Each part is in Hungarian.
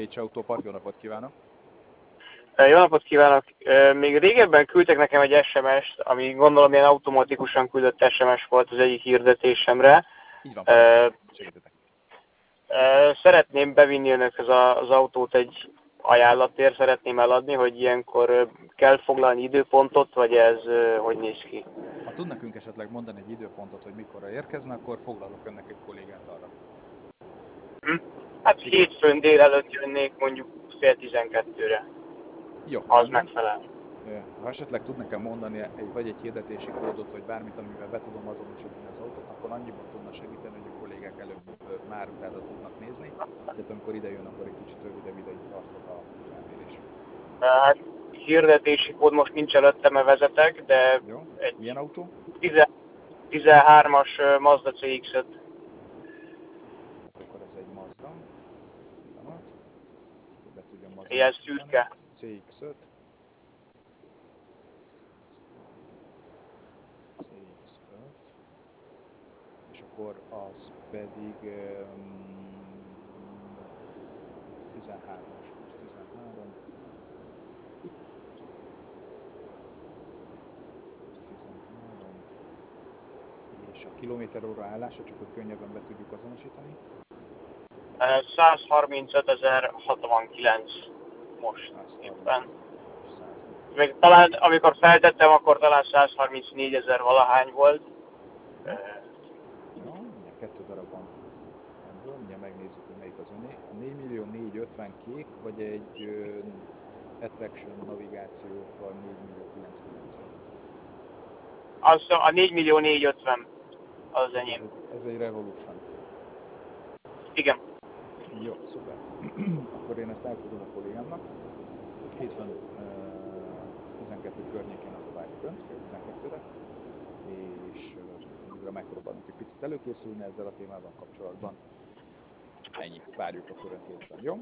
Pécs Autópark, jó napot kívánok! Jó napot kívánok! Még régebben küldtek nekem egy SMS-t, ami gondolom ilyen automatikusan küldött SMS volt az egyik hirdetésemre. Így van, segítetek. Szeretném bevinni önökhöz az autót egy ajánlatért, szeretném eladni, hogy ilyenkor kell foglalni időpontot, vagy ez hogy néz ki? Ha tud nekünk esetleg mondani egy időpontot, hogy mikorra érkezne, akkor foglalok önnek egy kollégát arra. Hát hétfőn délelőtt jönnék, mondjuk fél 12-re. Jó, Az megfelel. Ha esetleg tud nekem mondani vagy egy hirdetési kódot, vagy bármit, amivel be tudom azonosítani az autót, akkor annyiban tudna segíteni, hogy a kollégák előbb már utána tudnak nézni, de amikor ide jön, akkor egy kicsit rövidebb ideig tarthat a felmérés. Hát hirdetési kód most nincs előttem, mert vezetek, de jó. egy Milyen autó? 13-as Mazda CX-5. Tehát akkor ez egy Mazda. Pillanat. Be tudjam Mazda. Ilyen szürke. CX-5. CX-5. És akkor az pedig 13-as. 13. 13. És a kilométeróra állása, csak hogy könnyebben be tudjuk azonosítani. 135.069 most éppen. 130. Még talán, amikor feltettem, akkor talán 134.000 valahány volt. Jó, mindjárt 2 darabban ebből, mindjárt megnézzük, hogy melyik az öné. A 4.450.000 kék, vagy egy Attraction navigációval 4.990.000. Az a 4.450.000 az enyém. Ez egy Revolution. Igen. Jó, szuper. Akkor én ezt elküldöm a kollégámnak. Hétfőn 12 környékén akkor várjuk önt, fél 12-re, és addigra megpróbálunk egy picit előkészülni ezzel a témával kapcsolatban. Ennyi, várjuk akkor önt hétfőn, jó?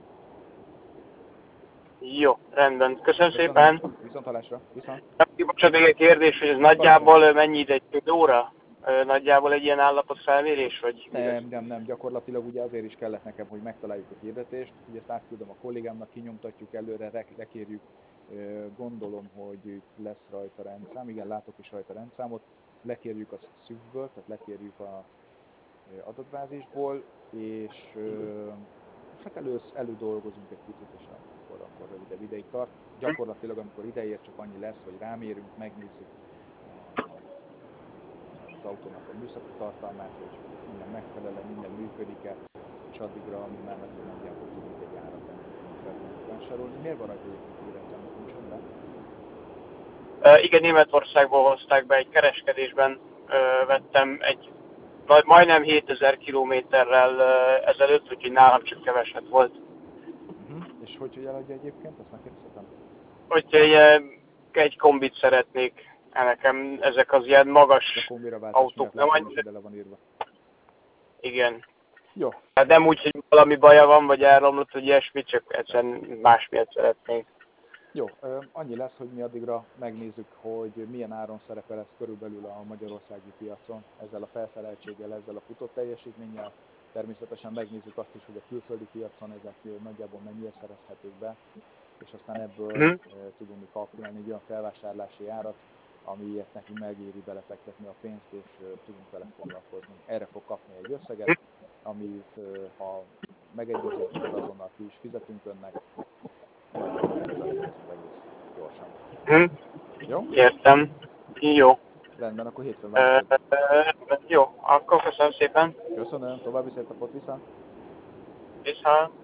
Jó, rendben. Köszönöm szépen. Viszonthallásra. Csak még egy kérdés, hogy ez nagyjából mennyi ide, egy óra? Nagyjából egy ilyen állapotfelmérés, vagy? Nem, gyakorlatilag ugye azért is kellett nekem, hogy megtaláljuk a hirdetést, ugye ezt átküldöm a kollégámnak, kinyomtatjuk előre, lekérjük, gondolom, hogy lesz rajta rendszám, igen, látok is rajta rendszámot, lekérjük a SZÜV-ből, tehát lekérjük a adatbázisból, és hát elődolgozunk egy picit, és akkor rövidebb ideig tart. Gyakorlatilag, amikor ideér, csak annyi lesz, hogy rámérünk, megnézzük az autónak a műszaki tartalmát, hogy minden megfelel, minden működik-e, és addigra mi már nagyjából tudunk egy árat ennek vásárolni. Miért van rajta egyébként hírrendszámot, nincs önben? Igen, Németországból hozták be, egy kereskedésben vettem egy majdnem 7000 kilométerrel ezelőtt, úgyhogy nálam csak keveset volt. És hogy eladja egyébként? Azt megkérdezhetem? Úgyhogy egy kombit szeretnék. Nekem ezek az ilyen magas autók. Nem annyira le van írva. Igen. Jó. Hát nem úgy, hogy valami baja van, vagy elromlott, hogy ilyesmit, csak egyszerűen más miatt szeretnék. Jó, annyi lesz, hogy mi addigra megnézzük, hogy milyen áron szerepel ez körülbelül a magyarországi piacon, ezzel a felszereltséggel, ezzel a futott teljesítménnyel. Természetesen megnézzük azt is, hogy a külföldi piacon ezek nagyjából mennyire szerezhetők be, és aztán ebből tudunk mi kalkulálni egy olyan felvásárlási árat, amiért nekünk megéri belefektetni a pénzt, és tudunk vele foglalkozni. Erre fog kapni egy összeget, amit ha megegyezünk, akkor azonnal ki is fizetünk önnek, majd elkövetkezünk egész gyorsan. Jó? Értem. Jó. Rendben, akkor hétfőn várjuk. Jó, akkor köszönöm szépen. Köszönöm, további szép napot, viszont. Viszont.